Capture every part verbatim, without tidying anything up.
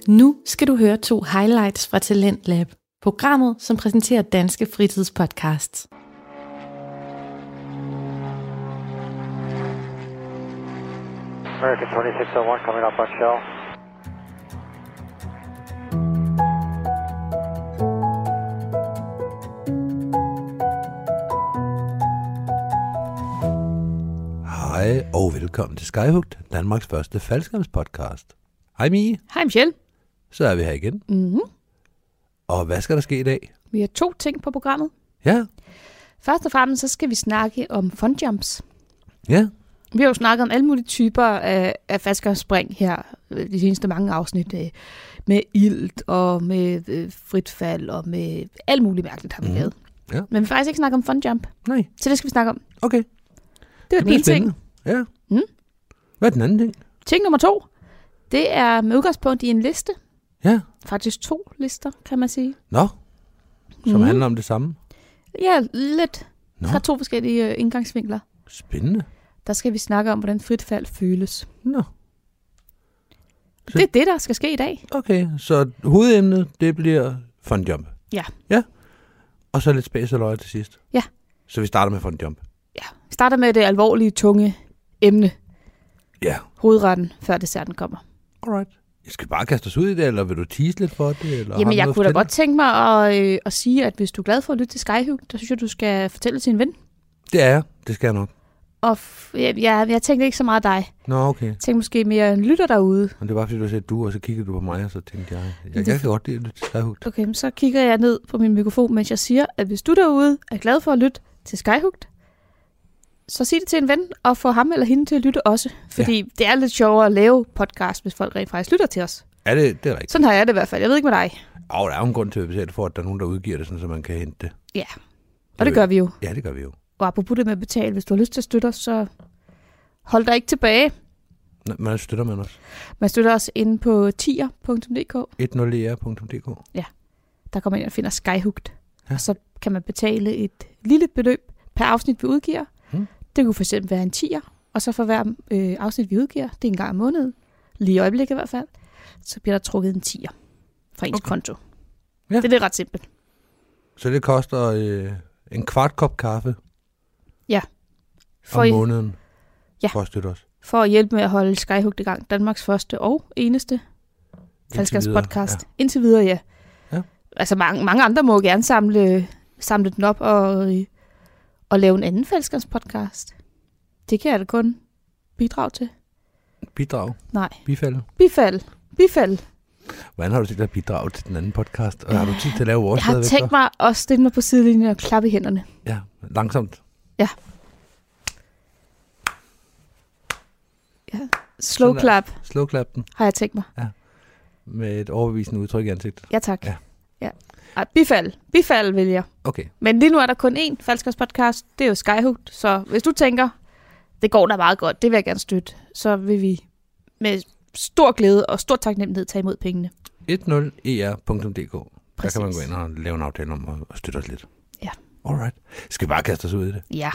Nu skal du høre to highlights fra Talentlab, programmet, som præsenterer danske fritidspodcasts. American twenty-six oh one coming up on shell. Hej og velkommen til Skyhugt, Danmarks første faldskærmspodcast. Hej Mie. Hej Michelle. Så er vi her igen. Mm-hmm. Og hvad skal der ske i dag? Vi har to ting på programmet. Ja. Først og fremmest så skal vi snakke om funjumps. Ja. Vi har jo snakket om alle mulige typer af, af faldskærmsspring her de seneste mange afsnit. Med ilt og med øh, frit fald og med alt muligt mærkeligt har vi lavet. Mm. Ja. Men vi vil faktisk ikke snakke om funjump. Nej. Så det skal vi snakke om. Okay. Det var den ene ting. Ja. Mm. Hvad er den anden ting? Ting nummer to, det er med udgangspunkt i en liste. Ja. Faktisk to lister, kan man sige. Nå, som Mm. handler om det samme. Ja, lidt. Nå. Fra to forskellige øh, indgangsvinkler. Spændende. Der skal vi snakke om, hvordan frit fald føles. Nå. Så- Det er det, der skal ske i dag. Okay, så hovedemnet, det bliver funjump. Ja. Ja. Og så lidt space og løje til sidst. Ja. Så vi starter med funjump. Ja. Vi starter med det alvorlige, tunge emne. Ja. Hovedretten, før desserten kommer. Alright. Jeg skal bare kaste os ud i det, eller vil du tease lidt for det? Eller har Jamen, du jeg noget kunne da at godt tænke mig at, øh, at sige, at hvis du er glad for at lytte til Skyhugt, så synes jeg, du skal fortælle til en ven. fortælle? Det er jeg. Det skal jeg nok. Og f- jeg, jeg, jeg tænkte ikke så meget dig. Nå, okay. Jeg tænkte måske mere en lytter derude. Men det var fordi, du sagde du, og så kiggede du på mig, og så tænkte jeg, jeg, Det- jeg kan godt lide at lytte til Skyhugt. Okay, men så kigger jeg ned på min mikrofon, mens jeg siger, at hvis du derude er glad for at lytte til Skyhugt, så sig det til en ven, og få ham eller hende til at lytte også. Fordi ja. det er lidt sjovere at lave podcast, hvis folk rent faktisk lytter til os. Er det, det er rigtigt? Sådan har jeg det i hvert fald. Jeg ved ikke med dig. Og der er jo en grund til at betale for, at der er nogen, der udgiver det, sådan, så man kan hente det. Ja, og det gør vi jo. Ja, det gør vi jo. Og apropos det med at betale, hvis du har lyst til at støtte os, så hold dig ikke tilbage. Nå, men støtter man os. Man støtter os inde på tier punktum d k. nul e r punktum d k. Der kommer man ind og finder Skyhugt. Ja. Og så kan man betale et lille beløb per afsnit, vi udgiver. Hmm. Det kunne for eksempel være en tier. Og så for hver øh, afsnit, vi udgiver, det er en gang om måneden, lige i øjeblikket i hvert fald, så bliver der trukket en tier fra ens Okay. konto. Ja. Det er det ret simpelt. Så det koster øh, en kvart kop kaffe For, om i, måneden Ja. for at støtte os. for at hjælpe med at holde Skyhugt i gang. Danmarks første og eneste faldskærmspodcast. Ja. Indtil videre, ja. Ja. Altså mange, mange andre må gerne samle, samle den op og, og lave en anden faldskærmspodcast. Det kan jeg da kun bidrage til. Bidrag. Nej. Bifald. Bifald. Bifald. Hvordan har du tænkt dig at bidrage til den anden podcast? Og har du tid til at lave vores Jeg har stadigvæk, tænkt mig at stille mig på sidelinjen og klappe i hænderne. så? Ja, langsomt. Slow Sådan der. clap Slow clap den har jeg tænkt mig. med et overbevisende udtryk i ansigtet. Ja, tak. Ja. Ja. Ej, bifald. Bifald vil jeg. Okay. Men lige nu er der kun én faldskærmspodcast. Det er jo Skyhugt. Så hvis du tænker, det går da meget godt, det vil jeg gerne støtte, så vil vi med stor glæde og stor taknemmelighed tage imod pengene. nul e r punktum d k. Der Præcis. kan man gå ind og lave en aftale om at- at støtte os lidt. Ja. Alright. Skal vi bare kaste os ud i det? Ja.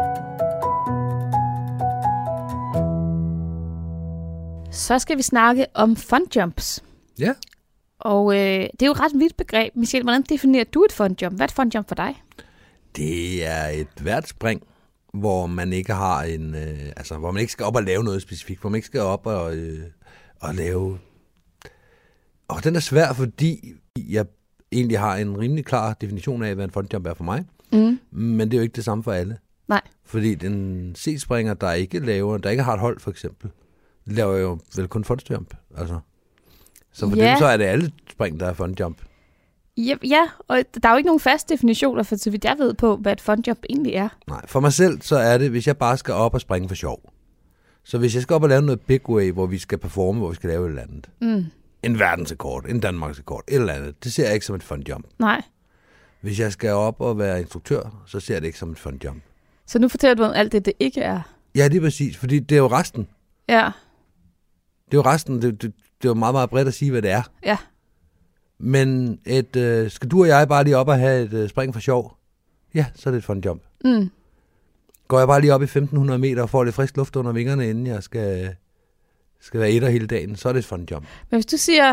Så skal vi snakke om funjumps. Ja. Og øh, det er jo et ret vidt begreb. Michelle, hvordan definerer du et funjump? Hvad er et funjump for dig? Det er et hvert spring, hvor man ikke har en, øh, altså hvor man ikke skal op og lave noget specifikt, hvor man ikke skal op og, øh, og lave. Og den er svær, fordi jeg egentlig har en rimelig klar definition af, hvad en funjump er for mig, Mm. men det er jo ikke det samme for alle. Nej. Fordi den C-springer, der ikke laver, der ikke har et hold for eksempel, laver jo vel kun funjump, altså. Så for Ja. dem så er det alle spring, der er funjump. Ja, ja, og der er jo ikke nogen fast definitioner, for så vidt jeg ved på, hvad et funjump egentlig er. Nej, for mig selv, så er det, hvis jeg bare skal op og springe for sjov. Så hvis jeg skal op og lave noget big way, hvor vi skal performe, hvor vi skal lave et eller andet. Mm. En verdensrekord, en Danmarksrekord, et eller andet. Det ser jeg ikke som et funjump. Nej. Hvis jeg skal op og være instruktør, så ser jeg det ikke som et funjump. Så nu fortæller du om alt det, det ikke er. Ja, det er præcis, fordi det er jo resten. Ja, Det er jo resten, det, det, det er jo meget, meget bredt at sige, hvad det er. ja. Men et, øh, skal du og jeg bare lige op og have et øh, spring for sjov? Ja, så er det et funjump. Mm. Går jeg bare lige op i femten hundrede meter og får lidt frisk luft under vingerne, inden jeg skal, skal være etter hele dagen, så er det et funjump. Men hvis du siger,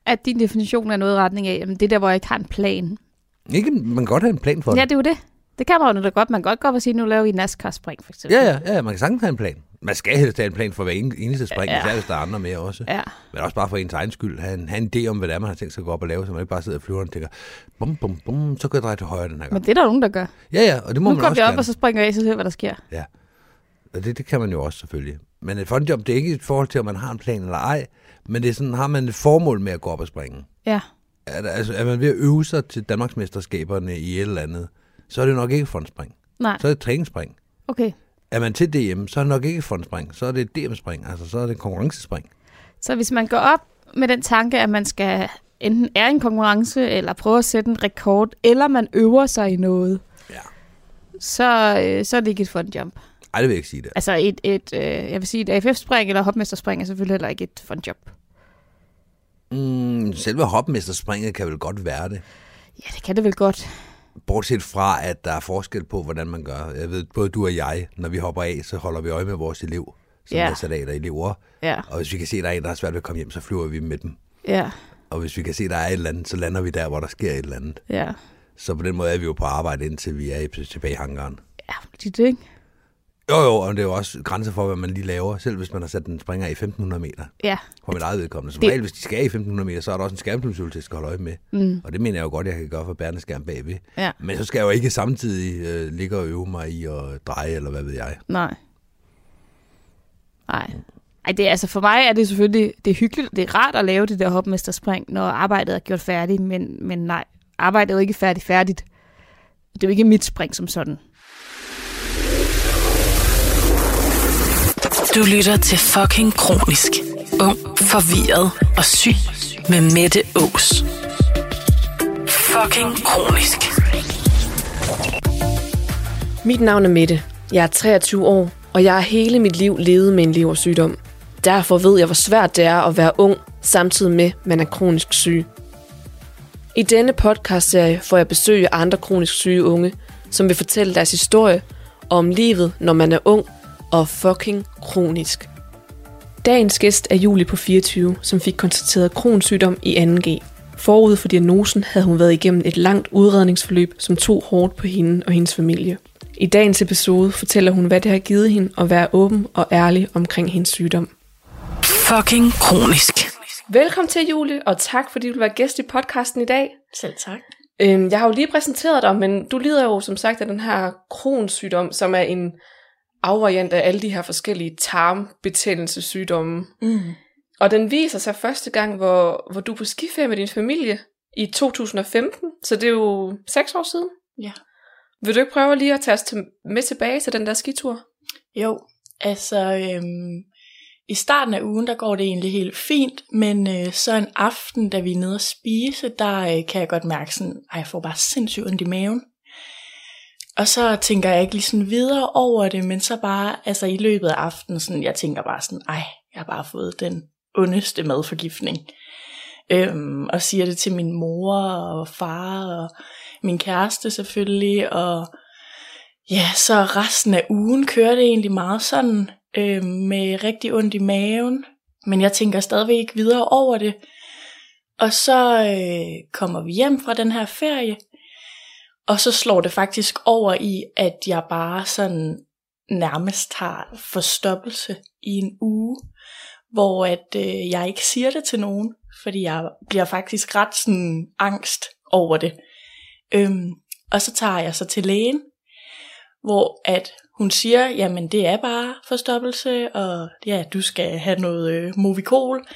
at din definition er noget i retning af, jamen det der, hvor jeg ikke har en plan. Ikke, man kan godt have en plan for det. Ja, det er jo det. Det kan man jo da godt. Man kan godt gå op og sige, nu laver vi NASCAR-spring, for eksempel. Ja, ja, ja, man kan sagtens have en plan. Man skal helst have en plan for hver eneste spring, ja. især hvis der er andre med også. Ja. Men også bare for ens egen skyld. Have en, have en idé om, hvad det er, man har tænkt sig at gå op og lave, så man ikke bare sidder og flyver og tænker, bum, bum, bum, så kan jeg dreje til højre den her gang. Men det er der nogen, der gør. Ja, ja, og det må nu man også Nu kommer jeg op, gerne. og så springer jeg af, så ser hvad der sker. Ja, og det, det kan man jo også selvfølgelig. Men et fondjob, det er ikke et forhold til, om man har en plan eller ej, men det er sådan, har man et formål med at gå op og springe. Ja. Er, der, altså, er man ved at øve sig til Danmarksmesterskaberne i et eller andet, så er det nok ikke fondspring. Nej. Så er det træningsspring. Okay. Er man til D M, så er det nok ikke fondspring, så er det D M-spring, altså så er det konkurrencespring. Så hvis man går op med den tanke, at man skal enten er i en konkurrence, eller prøve at sætte en rekord, eller man øver sig i noget, ja. så, øh, så er det ikke et fondjump. Ej, det vil jeg ikke sige det. Altså et, et øh, jeg vil sige, et A F F-spring eller hopmesterspring er selvfølgelig heller ikke et fondjump. Mm, selve hopmesterspringet kan vel godt være det. Ja, det kan det vel godt. Bortset fra, at der er forskel på, hvordan man gør. Jeg ved, både du og jeg, når vi hopper af, så holder vi øje med vores elev, som ja. er sat af der elever. Ja. Og hvis vi kan se, at der er en, der har svært ved at komme hjem, så flyver vi med dem. Ja. Og hvis vi kan se, at der er et eller andet, så lander vi der, hvor der sker et eller andet. Ja. Så på den måde er vi jo på arbejde, indtil vi er tilbage i hangaren. Ja, det er det, ikke? Jo, jo, og det er jo også grænser for, hvad man lige laver, selv hvis man har sat en springer i femten hundrede meter. Ja. For mit eget vedkommende. Som det... regel, hvis de skal i femten hundrede meter, så er der også en skærmtypsøvelse, jeg skal holde øje med. Mm. Og det mener jeg jo godt, jeg kan gøre for bærende-skærm bagved. Ja. Men så skal jeg jo ikke samtidig øh, ligge og øve mig i at dreje, eller hvad ved jeg. Nej. Nej. Ej, det er, altså for mig er det selvfølgelig, det er hyggeligt, det er rart at lave det der hopmesterspring, når arbejdet er gjort færdigt, men, men nej, arbejdet er jo ikke færdigt færdigt. Det er jo ikke mit spring som sådan. Du lytter til fucking kronisk. Ung, forvirret og syg med Mette Aas. Fucking kronisk. Mit navn er Mette. Jeg er treogtyve år, og jeg har hele mit liv levet med en leversygdom. Derfor ved jeg, hvor svært det er at være ung, samtidig med, at man er kronisk syg. I denne podcastserie får jeg besøg af andre kronisk syge unge, som vil fortælle deres historie om livet, når man er ung og fucking kronisk. Dagens gæst er Julie på fireogtyve, som fik konstateret Crohns sygdom i anden G. Forud for diagnosen havde hun været igennem et langt udredningsforløb, som tog hårdt på hende og hendes familie. I dagens episode fortæller hun, hvad det har givet hende at være åben og ærlig omkring hendes sygdom. Fucking kronisk. Velkommen til, Julie, og tak fordi du vil være gæst i podcasten i dag. Selv tak. Øhm, jeg har jo lige præsenteret dig, men du lider jo som sagt af den her Crohns sygdom, som er en afvariant af alle de her forskellige tarmbetændelsessygdomme. Mm. Og den viser sig første gang, hvor, hvor du er på skiferie med din familie i to tusind og femten, så det er jo seks år siden. Ja. Vil du ikke prøve lige at tage os til, med tilbage til den der skitur? Jo, altså øhm, i starten af ugen, der går det egentlig helt fint, men øh, så en aften, da vi er nede at spise, der øh, kan jeg godt mærke sådan, ej, jeg får bare sindssygt ondt i maven. Og så tænker jeg ikke lige sådan videre over det, men så bare, altså i løbet af aftenen, sådan, jeg tænker bare sådan, ej, jeg har bare fået den ondeste madforgiftning. Øhm, og siger det til min mor og far og min kæreste selvfølgelig, og ja, så resten af ugen kører det egentlig meget sådan, øhm, med rigtig ondt i maven, men jeg tænker stadigvæk ikke videre over det. Og så øh, kommer vi hjem fra den her ferie, og så slår det faktisk over i, at jeg bare sådan nærmest har forstoppelse i en uge, hvor at øh, jeg ikke siger det til nogen, fordi jeg bliver faktisk ret sådan angst over det. Øhm, og så tager jeg så til lægen, hvor at hun siger, jamen det er bare forstoppelse, og ja, du skal have noget øh, Movicol.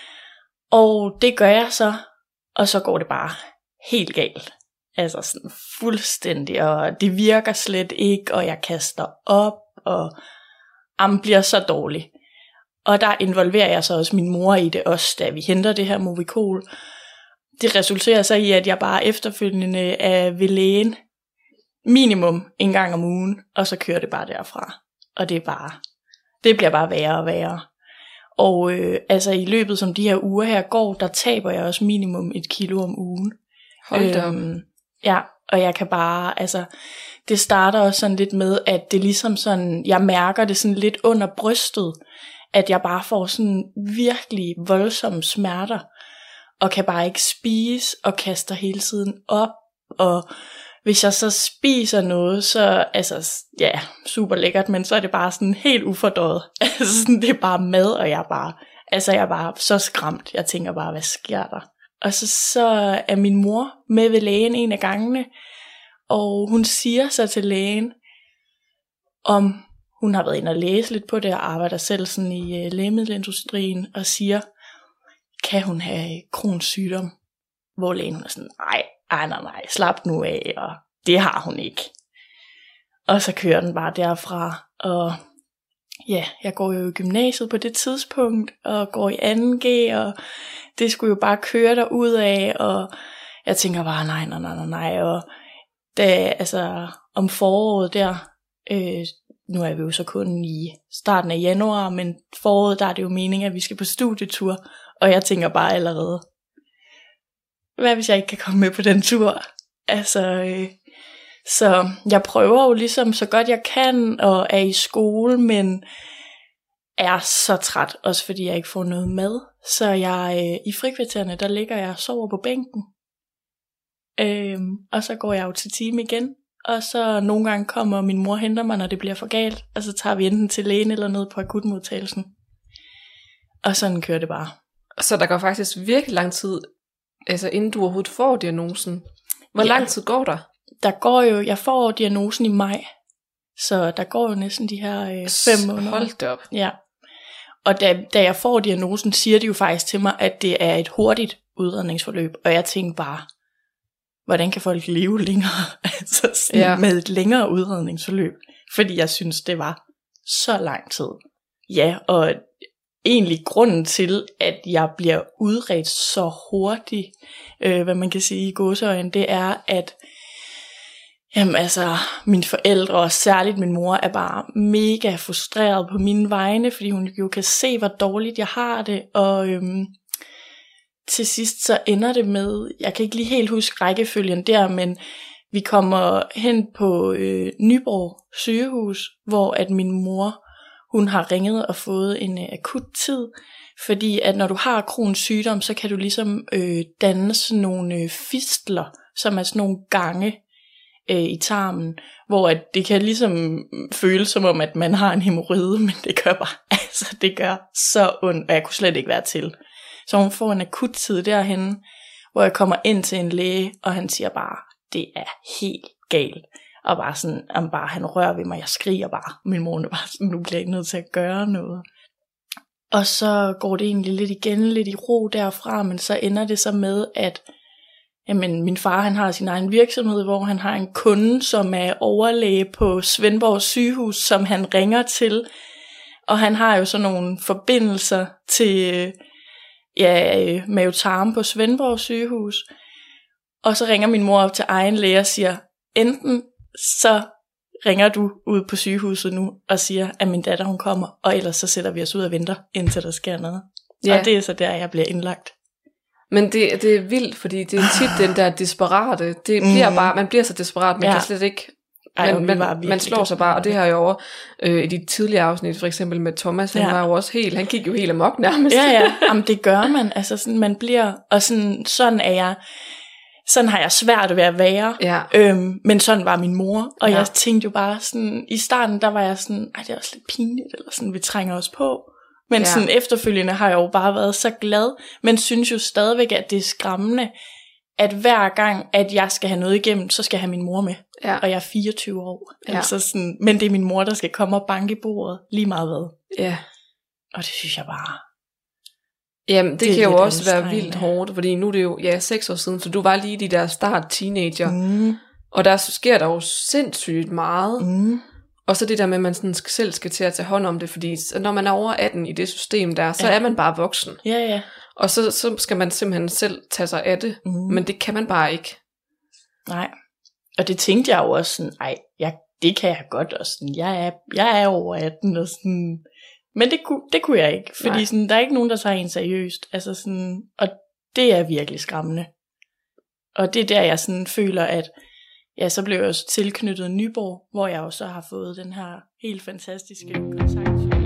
Og det gør jeg så, og så går det bare helt galt. Altså sådan fuldstændig, og det virker slet ikke, og jeg kaster op, og am bliver så dårlig. Og der involverer jeg så også min mor i det også, da vi henter det her Movicol. Det resulterer så i, at jeg bare efterfølgende er ved lægen minimum en gang om ugen, og så kører det bare derfra. Og det er bare, det bliver bare værre og værre. Og øh, altså i løbet som de her uger her går, der taber jeg også minimum et kilo om ugen. Hold da. Øhm, ja, og jeg kan bare, altså, det starter også sådan lidt med, at det ligesom sådan, jeg mærker det sådan lidt under brystet, at jeg bare får sådan virkelig voldsomme smerter. og kan bare ikke spise, og kaster hele tiden op, og hvis jeg så spiser noget, så, altså, ja, super lækkert, men så er det bare sådan helt ufordøjet. Altså, sådan, det er bare mad, og jeg er bare, altså, jeg er bare så skræmt. Jeg tænker bare, hvad sker der? Og så, så er min mor med ved lægen en af gangene, og hun siger så til lægen, om hun har været inde og læse lidt på det, og arbejder selv sådan i uh, lægemiddelindustrien, og siger, kan hun have Crohns sygdom? Hvor lægen hun er sådan, nej, nej, nej, nej, slap nu af, og det har hun ikke. Og så kører den bare derfra, og ja, jeg går jo i gymnasiet på det tidspunkt, og går i anden G, og det skulle jo bare køre derud af, og jeg tænker bare, nej, nej, nej, nej, nej, og da, altså, om foråret der, øh, nu er vi jo så kun i starten af januar, men foråret, der er det jo meningen, at vi skal på studietur, og jeg tænker bare allerede, hvad hvis jeg ikke kan komme med på den tur? Altså, øh, så jeg prøver jo ligesom så godt jeg kan, og er i skole, men er så træt, også fordi jeg ikke får noget mad. Så jeg øh, i frikvartererne, der ligger jeg og sover på bænken. Øhm, og så går jeg jo til time igen. Og så nogle gange kommer min mor og henter mig, når det bliver for galt. Og så tager vi enten til lægen eller ned på akutmodtagelsen. Og sådan kører det bare. Så der går faktisk virkelig lang tid, altså inden du overhovedet får diagnosen. Hvor ja. lang tid går der? Der går jo, jeg får diagnosen i maj. Så der går jo næsten de her øh, fem måneder. Hold det op. Ja. Og da, da jeg får diagnosen, siger de jo faktisk til mig, at det er et hurtigt udredningsforløb. Og jeg tænker bare, hvordan kan folk leve længere altså sådan ja. med et længere udredningsforløb? Fordi jeg synes, det var så lang tid. Ja, og egentlig grunden til, at jeg bliver udredt så hurtigt, øh, hvad man kan sige i gåseøjne, det er, at jamen altså, mine forældre, og særligt min mor, er bare mega frustreret på mine vegne, fordi hun jo kan se, hvor dårligt jeg har det, og øhm, til sidst så ender det med, jeg kan ikke lige helt huske rækkefølgen der, men vi kommer hen på øh, Nyborg sygehus, hvor at min mor, hun har ringet og fået en øh, akut tid, fordi at når du har Crohns sygdom, så kan du ligesom øh, danne sådan nogle øh, fistler, som er sådan nogle gange øh, i tarmen, hvor at det kan ligesom føles som om, at man har en hæmorrhoide, men det gør bare, altså det gør så ondt, og jeg kunne slet ikke være til. Så hun får en akut tid derhen, hvor jeg kommer ind til en læge, og han siger bare, det er helt galt. Og bare sådan, han, bare, han rører ved mig, jeg skriger bare. Min mor er bare sådan, nu bliver jeg nødt til at gøre noget. Og så går det egentlig lidt igen, lidt i ro derfra, men så ender det så med, at jamen, min far han har sin egen virksomhed, hvor han har en kunde, som er overlæge på Svendborg sygehus, som han ringer til. Og han har jo sådan nogle forbindelser til ja, mavetarm på Svendborg sygehus. Og så ringer min mor op til egen læge og siger, enten så ringer du ud på sygehuset nu og siger, at min datter hun kommer, og ellers så sætter vi os ud og venter, indtil der sker noget. Ja. Og det er så der, jeg bliver indlagt. Men det, det er vildt, fordi det er tit den der desperate, det bliver mm. bare, man bliver så desperat, man ja. kan slet ikke, Ej, man, man, man slår sig bare, og det har jo over øh, i de tidligere afsnit, for eksempel med Thomas, han ja. var jo også helt, han gik jo helt amok nærmest. Ja, ja, jamen det gør man, altså sådan, man bliver, og sådan, sådan er jeg, sådan har jeg svært ved at være, ja. øhm, men sådan var min mor, og ja. jeg tænkte jo bare sådan, i starten der var jeg sådan, ej det er også lidt pinligt, eller sådan, vi trænger os på, men ja. sådan efterfølgende har jeg jo bare været så glad, men synes jo stadigvæk, at det er skræmmende, at hver gang, at jeg skal have noget igennem, så skal jeg have min mor med, ja. og jeg er fireogtyve år, ja. altså sådan, men det er min mor, der skal komme og banke i bordet, lige meget hvad, ja. og det synes jeg bare. Jamen, det, det kan jo også være vildt hårdt, fordi nu er det jo, ja, seks år siden, så du var lige de der start teenager, mm. og der sker der jo sindssygt meget, mm. og så det der med, at man sådan selv skal til at tage hånd om det, fordi når man er over atten i det system der, så ja. er man bare voksen, ja, ja. og så, så skal man simpelthen selv tage sig af det, mm. men det kan man bare ikke. Nej, og det tænkte jeg jo også sådan, ej, jeg, det kan jeg godt, og sådan, jeg er, jeg er over atten, og sådan. Men det kunne, det kunne jeg ikke, fordi sådan, der er ikke nogen, der tager en seriøst. Altså sådan, og det er virkelig skræmmende. Og det er der, jeg sådan føler, at ja, så blev jeg også tilknyttet Nyborg, hvor jeg også har fået den her helt fantastiske kontakt.